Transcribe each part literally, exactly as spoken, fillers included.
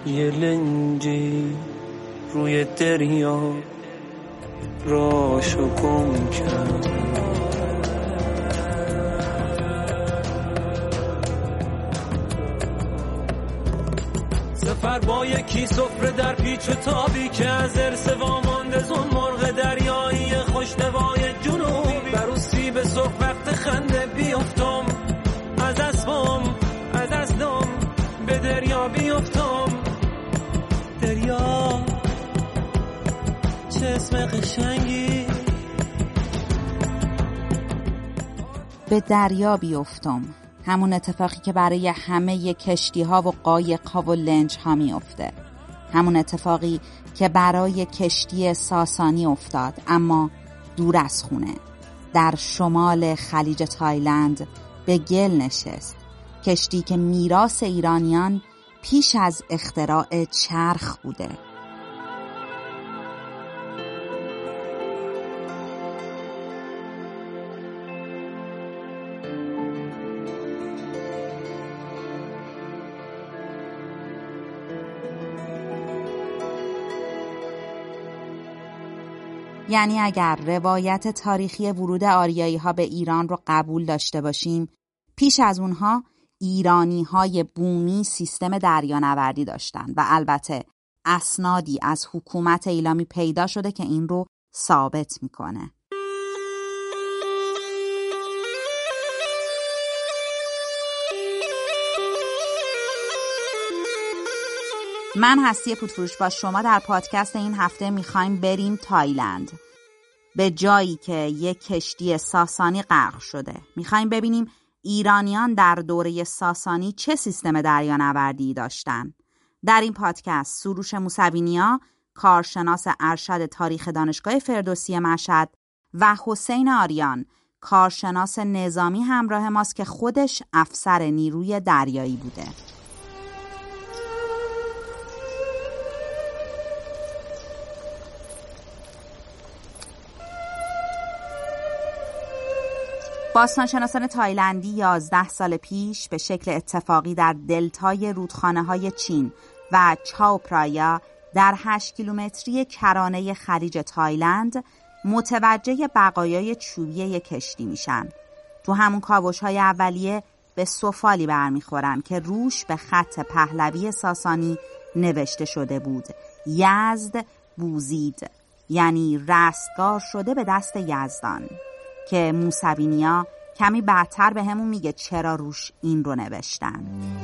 یه لنجی روی دریا راشو گم کرد. سفر با یکی سفره در پیچ و تابی که از ارث وامانده زون مرغ دریایی خوشنوای جنوبی بر اون سیب سرخ وقت خنده بیفتم از اسبم از اسلم به دریا بیفتم. دریا چه اسم قشنگی. به دریا بیفتم، همون اتفاقی که برای همه کشتی ها و قایق ها و لنج ها می افته. همون اتفاقی که برای کشتی ساسانی افتاد، اما دور از خونه، در شمال خلیج تایلند به گل نشست. کشتی که میراث ایرانیان پیش از اختراع چرخ بوده. یعنی اگر روایت تاریخی ورود آریایی ها به ایران رو قبول داشته باشیم، پیش از اونها ایرانی های بومی سیستم دریانوردی داشتن و البته اسنادی از حکومت ایلامی پیدا شده که این رو ثابت میکنه. من هستی پودفروش با شما در پادکست این هفته میخوایم بریم تایلند، به جایی که یک کشتی ساسانی غرق شده. میخوایم ببینیم ایرانیان در دوره ساسانی چه سیستم دریانوردی داشتن. در این پادکست سروش موسوی‌نیا، کارشناس ارشد تاریخ دانشگاه فردوسی مشهد، و حسین آریان، کارشناس نظامی همراه ماست که خودش افسر نیروی دریایی بوده. باستانشناسان تایلندی یازده سال پیش به شکل اتفاقی در دلتای رودخانه‌های چین و چاو پرایا در هشت کیلومتری کرانه خلیج تایلند متوجه بقایای چوبی یک کشتی میشن. تو همون کاوش‌های اولیه به سفالی برمیخورن که روش به خط پهلوی ساسانی نوشته شده بود: یزد بوزید، یعنی رستگار شده به دست یزدان، که موسوی‌نیا کمی بعدتر به همون میگه چرا روش این رو نوشتن.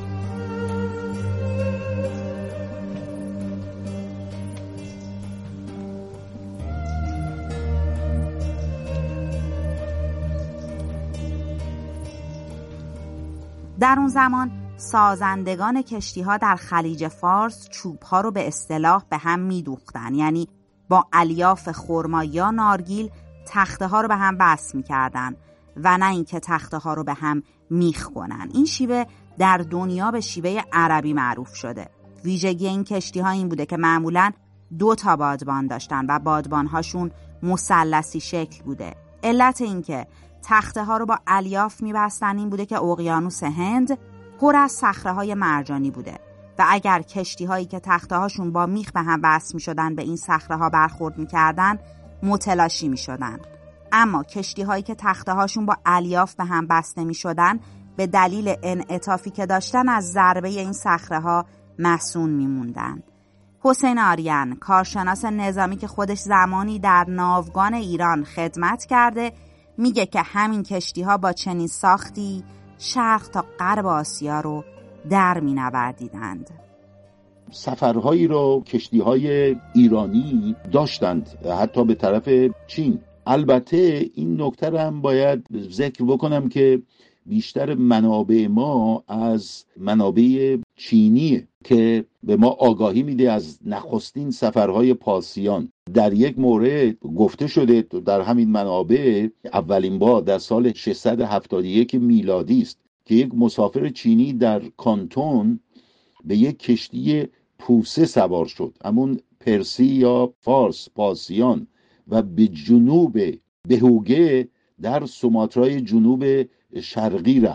در اون زمان سازندگان کشتی ها در خلیج فارس چوب ها رو به اصطلاح به هم میدوختن، یعنی با الیاف خرما یا نارگیل تخته ها رو به هم بس میکردن و نه اینکه تخته ها رو به هم میخ کنن. این شیوه در دنیا به شیوه عربی معروف شده. ویژگی این کشتی ها این بوده که معمولاً دو تا بادبان داشتن و بادبان هاشون مثلثی شکل بوده. علت این که تخته ها رو با الیاف میبستن این بوده که اقیانوس هند پر از صخره های مرجانی بوده و اگر کشتی هایی که تخته هاشون با میخ به هم بس میشدن به این صخره ها برخورد میکردن متلاشی می شدن. اما کشتی هایی که تخته هاشون با الیاف به هم بسته می شدن به دلیل انعطافی که داشتن از ضربه این صخره ها محصون می موندن. حسین آریان، کارشناس نظامی که خودش زمانی در ناوگان ایران خدمت کرده، میگه که همین کشتی ها با چنین ساختی شرق تا غرب آسیا رو در می نوردیدند. سفرهایی رو کشتی‌های ایرانی داشتند حتی به طرف چین. البته این نکته رو هم باید ذکر بکنم که بیشتر منابع ما از منابع چینیه که به ما آگاهی میده از نخستین سفرهای پارسیان. در یک مورد گفته شده در همین منابع اولین بار در سال ششصد و هفتاد و یک میلادی است که یک مسافر چینی در کانتون به یک کشتی پوسه سوار شد، همون پرسی یا فارس پارسیان، و به جنوب بهوگه در سوماترای جنوب شرقی رفت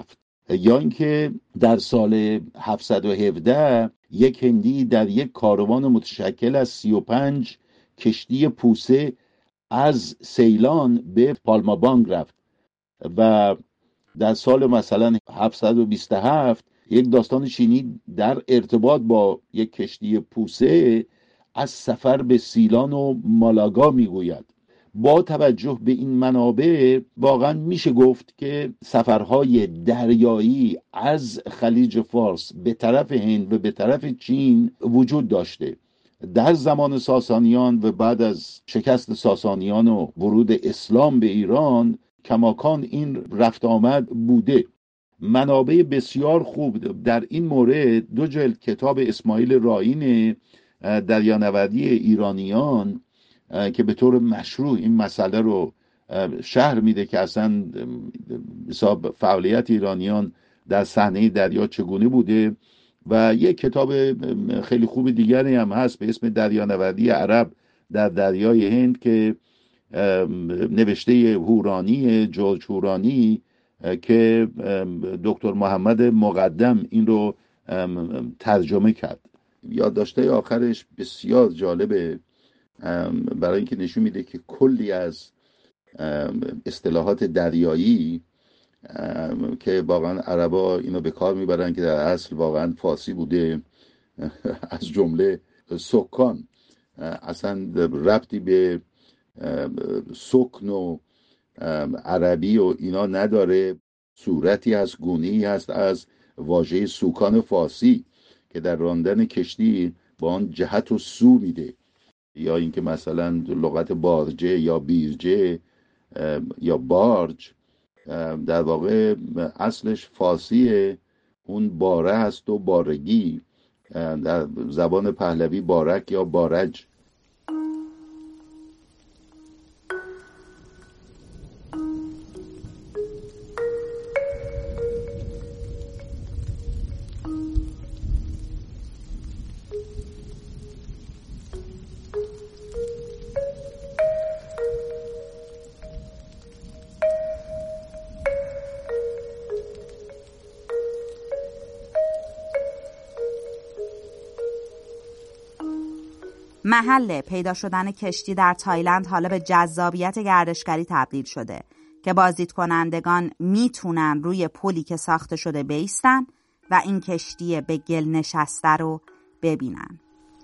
یا اینکه در سال هفتصد و هفده یک هندی در یک کاروان متشکل از سی و پنج کشتی پوسه از سیلان به پالمابانگ رفت و در سال مثلا هفتصد و بیست و هفت یک داستان چینی در ارتباط با یک کشتی پوسه از سفر به سیلان و مالاگا میگوید. با توجه به این منابع واقعا میشه گفت که سفرهای دریایی از خلیج فارس به طرف هند و به طرف چین وجود داشته. در زمان ساسانیان و بعد از شکست ساسانیان و ورود اسلام به ایران کماکان این رفت آمد بوده. منابع بسیار خوب در این مورد دو جلد کتاب اسماعیل رائین دریانوردی ایرانیان که به طور مشروع این مسئله رو شرح میده که اصلا حساب فعالیت ایرانیان در صحنه دریا چگونه بوده، و یک کتاب خیلی خوب دیگری هم هست به اسم دریانوردی عرب در دریای هند که نوشته هورانی، جورج هورانی، که دکتر محمد مقدم این رو ترجمه کرد. یادداشت‌های آخرش بسیار جالبه برای اینکه نشون میده که کلی از اصطلاحات دریایی که واقعا عربا اینو به کار میبرن که در اصل واقعا فارسی بوده، از جمله سکان اصلا ربطی به سکن و عربی و اینا نداره، صورتی هست، گونه‌ای هست از واژه سوکان فارسی که در راندن کشتی با آن جهت و سو میده، یا اینکه مثلا لغت بارجه یا بیرجه یا بارج در واقع اصلش فارسیه، اون باره هست و بارگی، در زبان پهلوی بارک یا بارج. محل پیدا شدن کشتی در تایلند حالا به جذابیت گردشگری تبدیل شده که بازدید کنندگان میتونن روی پلی که ساخته شده بیستن و این کشتی به گل نشسته رو ببینن.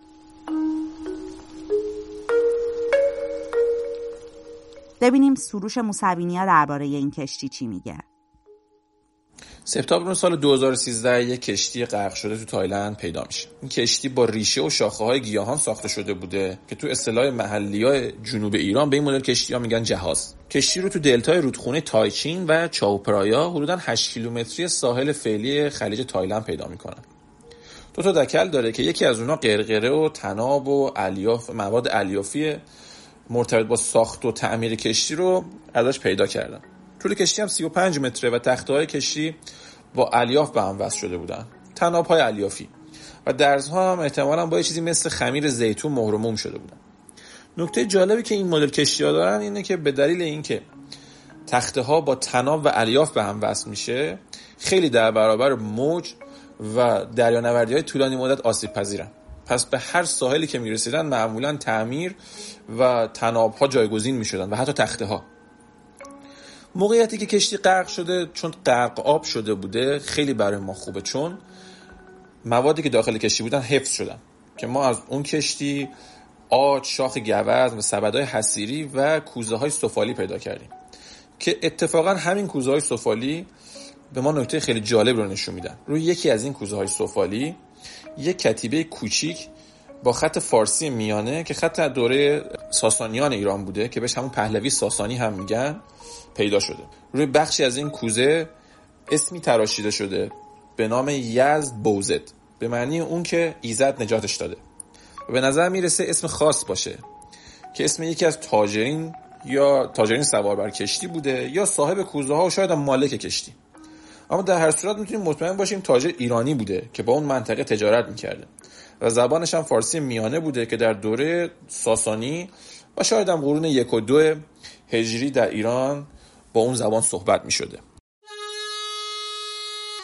ببینیم سروش موسوی‌نیا درباره این کشتی چی میگه. سپتامبر سال دو هزار و سیزده یک کشتی غرق شده تو تایلند پیدا میشه. این کشتی با ریشه و شاخه‌های گیاهان ساخته شده بوده که تو اصطلاح محلی‌های جنوب ایران به این مدل کشتی‌ها میگن جهاز. کشتی رو تو دلتای رودخونه تایچین و چاوپرایا حدوداً هشت کیلومتری ساحل فعلی خلیج تایلند پیدا میکنن. دو تا دکل داره که یکی از اونها قرقره و طناب و الیاف، مواد الیافی مرتبط با ساخت و تعمیر کشتی رو ازش پیدا کردن. طول کشتی هم سی و پنج متره و تخته‌های کشتی با الیاف به هم وصل شده بودن، طناب‌های الیافی، و درزها هم احتمالاً با یه چیزی مثل خمیر زیتون مهر و موم شده بودن. نکته جالبی که این مدل کشتی‌ها دارن اینه که به دلیل اینکه تخته‌ها با طناب و الیاف به هم وصل میشه، خیلی در برابر موج و دریانوردی‌های طولانی مدت آسیب پذیرن. پس به هر ساحلی که میرسیدن معمولاً تعمیر و طناب‌ها جایگزین میشدن و حتی تخته‌ها. موقعیتی که کشتی غرق شده، چون غرق آب شده بوده، خیلی برای ما خوبه، چون موادی که داخل کشتی بودن حفظ شدن که ما از اون کشتی آج، شاخ گوزن و سبدهای حصیری و کوزه‌های سفالی پیدا کردیم که اتفاقا همین کوزه‌های سفالی به ما نکته خیلی جالب رو نشون میدن. روی یکی از این کوزه‌های سفالی یک کتیبه کوچیک با خط فارسی میانه که خط دوره ساسانیان ایران بوده که بهش همون پهلوی ساسانی هم میگن پیدا شده. روی بخشی از این کوزه اسمی تراشیده شده به نام یزد بوزد، به معنی اون که ایزد نجاتش داده، و به نظر میرسه اسم خاص باشه که اسم یکی از تاجرین یا تاجرین سوار بر کشتی بوده یا صاحب کوزه ها و شاید هم مالک کشتی. اما در هر صورت میتونیم مطمئن باشیم تاجر ایرانی بوده که با اون منطقه تجارت میکرده و زبانش هم فارسی میانه بوده که در دوره ساسانی و شاید هم قرون یک و دو هجری در ایران با اون زبان صحبت می شده.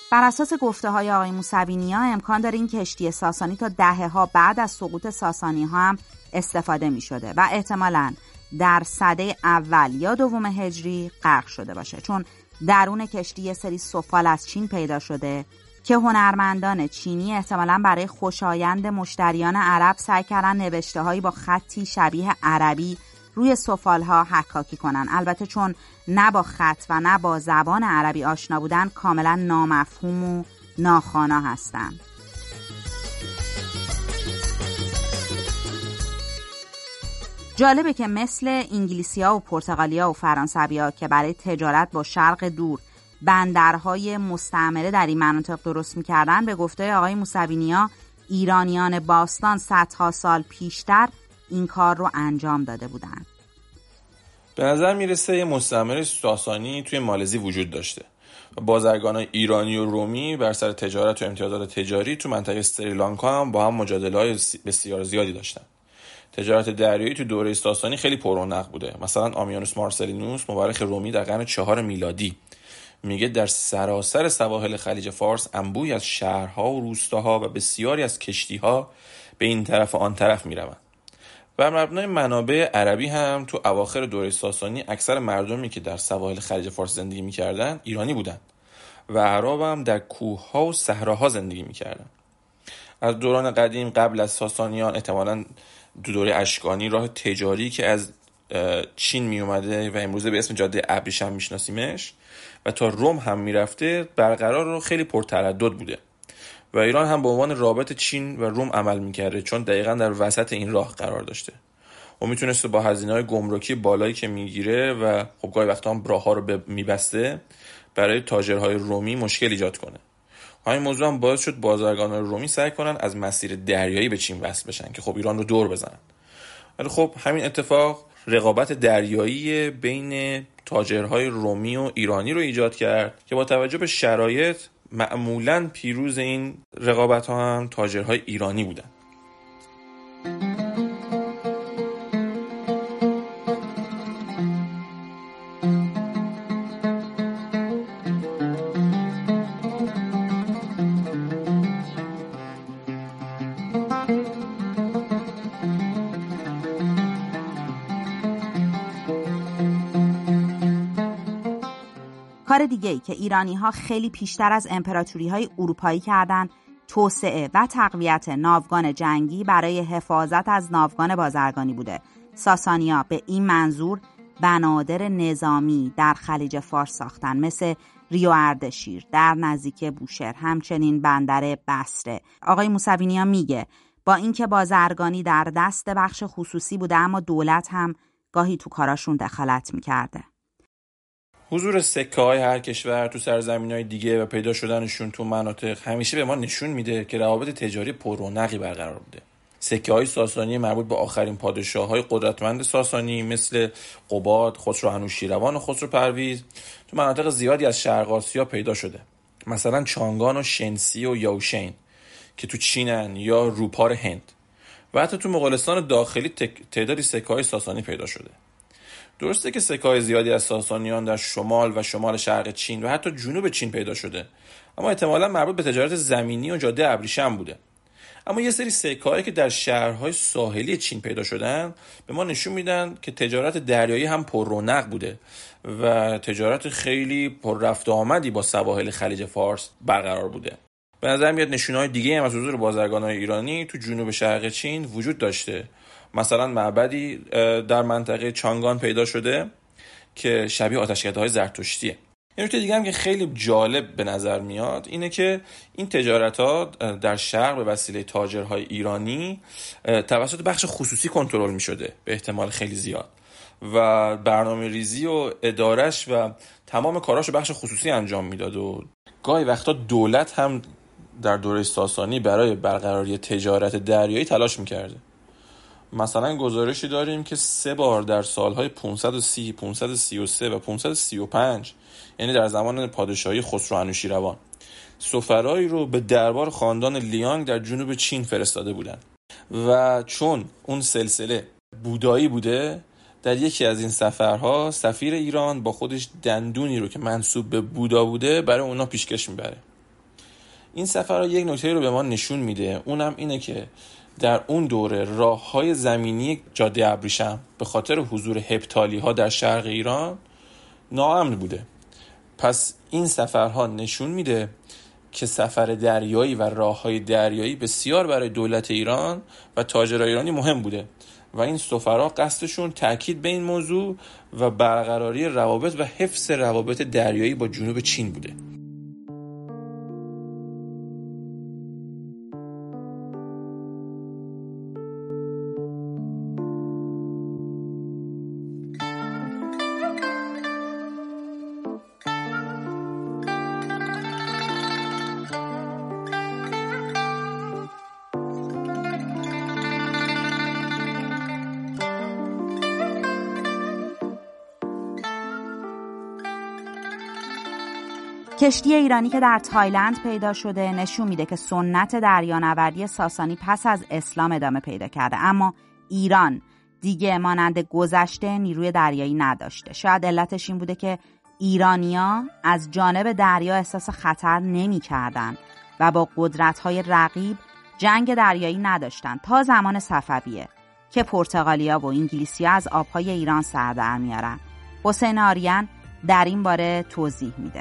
بر اساس گفته های آقای موسوی نیا امکان داره این کشتی ساسانی تا دهه ها بعد از سقوط ساسانی ها هم استفاده می شده و احتمالاً در سده اول یا دوم هجری غرق شده باشه، چون درون کشتی یه سری سفال از چین پیدا شده که هنرمندان چینی احتمالاً برای خوشایند مشتریان عرب سعی کردن نوشته هایی با خطی شبیه عربی روی سفالها حکاکی کنن. البته چون نه با خط و نه با زبان عربی آشنا بودن کاملا نامفهوم و ناخوانا هستن. جالبه که مثل انگلیسی‌ها و پرتغالیا و فرانسوی‌ها که برای تجارت با شرق دور بندرهای مستعمره در این مناطق درست می‌کردن، به گفته آقای موسوی نیا ایرانیان باستان صدها سال پیشتر این کار رو انجام داده بودن. به نظر میرسه یه مستعمره ساسانی توی مالزی وجود داشته و بازرگانای ایرانی و رومی بر سر تجارت و امتیازات تجاری تو منطقه سریلانکا هم با هم مجادله‌های بسیار زیادی داشتن. تجارت دریایی تو دوره ساسانی خیلی پررونق بوده. مثلا آمیانوس مارسلینوس مورخ رومی در قرن چهار میلادی میگه در سراسر سواحل خلیج فارس انبوهی از شهرها و روستاها و بسیاری از کشتی‌ها به این طرف و آن طرف میروند. بر مبنای منابع عربی هم تو اواخر دوره ساسانی اکثر مردمی که در سواحل خلیج فارس زندگی میکردن ایرانی بودن و اعراب هم در کوه‌ها و صحراها زندگی میکردن. از دوران قدیم قبل از ساسانیان احتمالاً دو دوره اشکانی راه تجاری که از چین می اومده و امروزه به اسم جاده ابریشم میشناسیمش و تا روم هم میرفته برقرار و خیلی پرتردد بوده و ایران هم به عنوان رابط چین و روم عمل میکرده، چون دقیقاً در وسط این راه قرار داشته و میتونسته با هزینه‌های گمرکی بالایی که میگیره و خب گاهی وقتا هم راه‌ها رو میبسته برای تاجرهای رومی مشکل ایجاد کنه. همین موضوع هم باعث شد بازرگانان رومی سعی کنن از مسیر دریایی به چین وصل بشن که خب ایران رو دور بزنن. ولی خب همین اتفاق رقابت دریایی بین تاجرهای رومی و ایرانی رو ایجاد کرد که با توجه به شرایط معمولاً پیروز این رقابت‌ها هم تاجرهای ایرانی بودن. کار دیگه‌ای که ایرانی‌ها خیلی پیشتر از امپراتوری‌های اروپایی کردن توسعه و تقویت ناوگان جنگی برای حفاظت از ناوگان بازرگانی بوده. ساسانی‌ها به این منظور بنادر نظامی در خلیج فارس ساختن، مثل ریو اردشیر در نزدیکی بوشهر، همچنین بندر بصره. آقای موسوی نیا میگه با اینکه بازرگانی در دست بخش خصوصی بوده اما دولت هم گاهی تو کاراشون دخالت میکرده. حضور سکه های هر کشور تو سرزمین های دیگه و پیدا شدنشون تو مناطق همیشه به ما نشون میده که روابط تجاری پررونقی برقرار بوده. سکه های ساسانی مربوط به آخرین پادشاه های قدرتمند ساسانی مثل قباد، خسرو انوشیروان و خسرو پرویز تو مناطق زیادی از شرق آسیا پیدا شده. مثلا چانگان و شنسی و یاوشین که تو چینن یا روپار هند و حتی تو مغولستان داخلی تعدادی سکه های ساسانی پیدا شده. درسته که سکه‌های زیادی از ساسانیان در شمال و شمال شرق چین و حتی جنوب چین پیدا شده، اما احتمالاً مربوط به تجارت زمینی و جاده ابریشم بوده. اما یه سری سکه‌هایی که در شهرهای ساحلی چین پیدا شدن به ما نشون میدن که تجارت دریایی هم پر رونق بوده و تجارت خیلی پر رفت و آمدی با سواحل خلیج فارس برقرار بوده. به نظر میاد نشونه‌های دیگه هم از حضور بازرگانای ایرانی تو جنوب شرق چین وجود داشته. مثلا معبدی در منطقه چانگان پیدا شده که شبیه آتشکده‌های زرتشتیه. یه نکته دیگه هم که خیلی جالب به نظر میاد اینه که این تجارت‌ها در شرق به وسیله تاجرهای ایرانی توسط بخش خصوصی کنترل می‌شده به احتمال خیلی زیاد و برنامه‌ریزی و ادارش و تمام کاراشو بخش خصوصی انجام میداد و گاهی وقتا دولت هم در دوره ساسانی برای برقراری تجارت دریایی تلاش می‌کرده. مثلا گزارشی داریم که سه بار در سالهای پانصد و سی، پانصد و سی و سه و پانصد و سی و پنج، یعنی در زمان پادشاهی خسرو انوشیروان، سفرایی رو به دربار خاندان لیانگ در جنوب چین فرستاده بودن و چون اون سلسله بودایی بوده، در یکی از این سفرها سفیر ایران با خودش دندونی رو که منسوب به بودا بوده برای اونا پیشکش میبره. این سفرها یک نکته رو به ما نشون میده، اونم اینه که در اون دوره راه‌های زمینی جاده ابریشم به خاطر حضور هپتالی‌ها در شرق ایران ناامن بوده. پس این سفرها نشون میده که سفر دریایی و راه‌های دریایی بسیار برای دولت ایران و تاجرای ایرانی مهم بوده و این سفرها قصدشون تأکید به این موضوع و برقراری روابط و حفظ روابط دریایی با جنوب چین بوده. کشتی ایرانی که در تایلند پیدا شده نشون میده که سنت دریانوردی ساسانی پس از اسلام ادامه پیدا کرده، اما ایران دیگه مانند گذشته نیروی دریایی نداشته. شاید علتش این بوده که ایرانیا از جانب دریا احساس خطر نمی کردن و با قدرت‌های رقیب جنگ دریایی نداشتن تا زمان صفویه که پرتغالیا و انگلیسی‌ها از آبهای ایران سر در میارن. حسین آریان در این باره توضیح میده.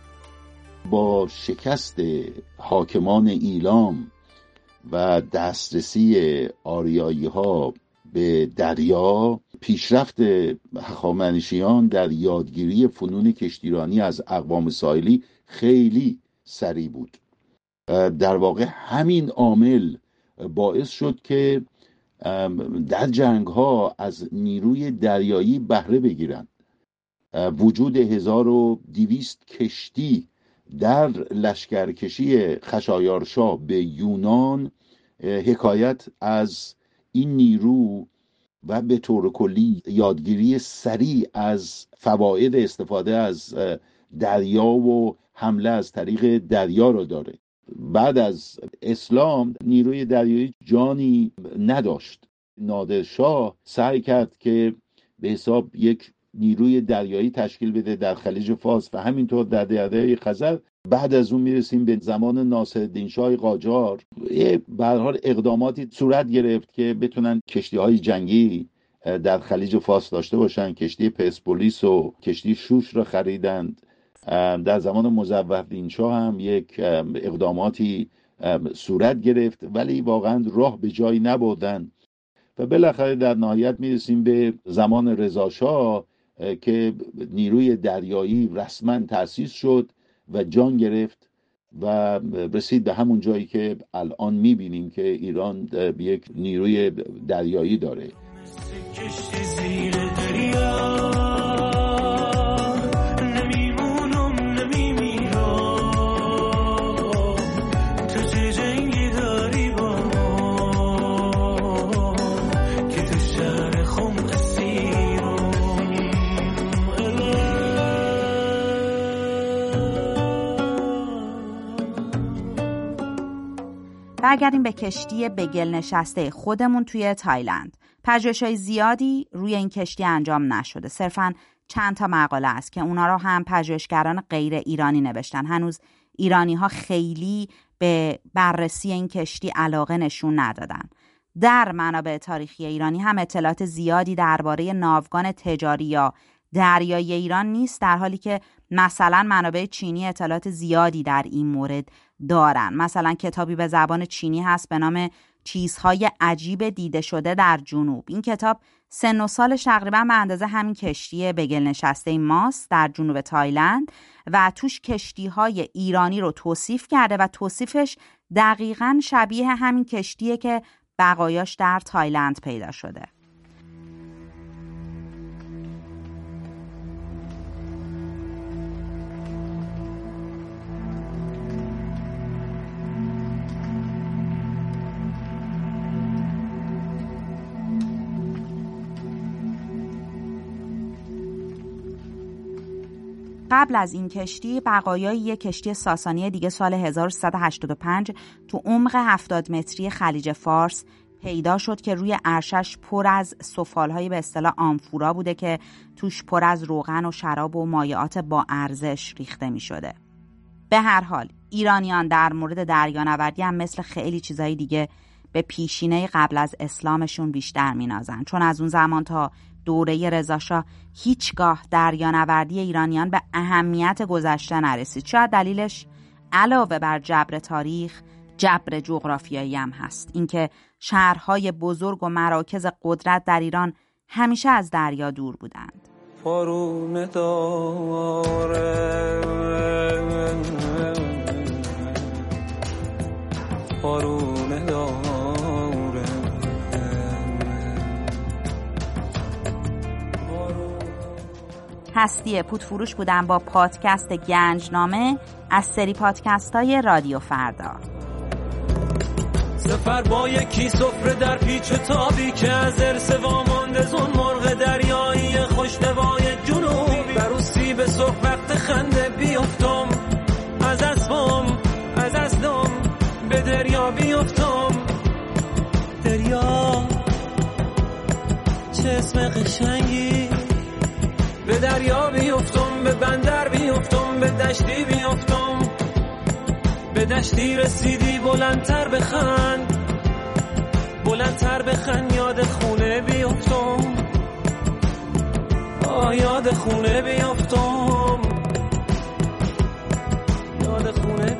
با شکست حاکمان ایلام و دسترسی آریایی ها به دریا، پیشرفت هخامنشیان در یادگیری فنون کشتیرانی از اقوام ساحلی خیلی سریع بود. در واقع همین عامل باعث شد که در جنگ ها از نیروی دریایی بهره بگیرند. وجود هزار و دویست کشتی در لشکرکشی خشایارشا به یونان حکایت از این نیرو و به طور کلی یادگیری سریع از فواید استفاده از دریا و حمله از طریق دریا رو داره. بعد از اسلام نیروی دریایی جانی نداشت. نادرشاه سعی کرد که به حساب یک نیروی دریایی تشکیل بده در خلیج فارس و همینطور در دریای خزر. بعد از اون میرسیم به زمان ناصرالدین شاه قاجار. به هر حال اقداماتی صورت گرفت که بتونن کشتی‌های جنگی در خلیج فارس داشته باشن. کشتی پرسپولیس و کشتی شوش را خریدند. در زمان مظفرالدین شاه هم یک اقداماتی صورت گرفت، ولی واقعا راه به جایی نبردن و بالاخره در نهایت میرسیم به زمان رضا شاه که نیروی دریایی رسما تأسیس شد و جان گرفت و رسید به همون جایی که الان میبینیم که ایران یک نیروی دریایی داره. برگردیم به کشتی بگل نشسته خودمون توی تایلند. پژوهش‌های زیادی روی این کشتی انجام نشده. صرفاً چند تا مقاله است که اونا رو هم پژوهشگران غیر ایرانی نوشتن. هنوز ایرانی‌ها خیلی به بررسی این کشتی علاقه نشون ندادن. در منابع تاریخی ایرانی هم اطلاعات زیادی درباره ناوگان تجاری یا دریایی ایران نیست، در حالی که مثلا منابع چینی اطلاعات زیادی در این مورد دارن. مثلا کتابی به زبان چینی هست به نام چیزهای عجیب دیده شده در جنوب. این کتاب سن و سالش تقریبا به اندازه همین کشتی بگل نشسته ماست در جنوب تایلند و توش کشتی‌های ایرانی رو توصیف کرده و توصیفش دقیقاً شبیه همین کشتیه که بقایاش در تایلند پیدا شده. قبل از این کشتی بقایای یک کشتی ساسانی دیگه سال هزار و سیصد و هشتاد و پنج تو عمق هفتاد متری خلیج فارس پیدا شد که روی عرشش پر از سفالهایی به اصطلاح آمفورا بوده که توش پر از روغن و شراب و مایعات با ارزش ریخته می شده. به هر حال ایرانیان در مورد دریانوردی هم مثل خیلی چیزای دیگه به پیشینه قبل از اسلامشون بیشتر مینازن، چون از اون زمان تا دوره رضاشاه هیچگاه دریانوردی ایرانیان به اهمیت گذشته نرسید. شاید دلیلش علاوه بر جبر تاریخ جبر جغرافیایی هم هست، اینکه شهرهای بزرگ و مراکز قدرت در ایران همیشه از دریا دور بودند. پارونه داره پارونه داره. هستی پودفروش بودن با پادکست گنجنامه از سری پادکست های رادیو فردا. سفر با یکی سفره در پیچ و تابی که از ارث وامانده زون مرغ دریایی خوشنوای جنوبی بر روسی به سرخ وقت خنده بیافتم از اسبام از اسلام به دریا بیافتم. دریا چه اسم قشنگی، به دریا بیافتم به بندر بیافتم به دشتی بیافتم به دشتی رسیدی بلندتر بخند بلندتر بخند یاد خونه بیافتم آه یاد خونه بیافتم یاد خونه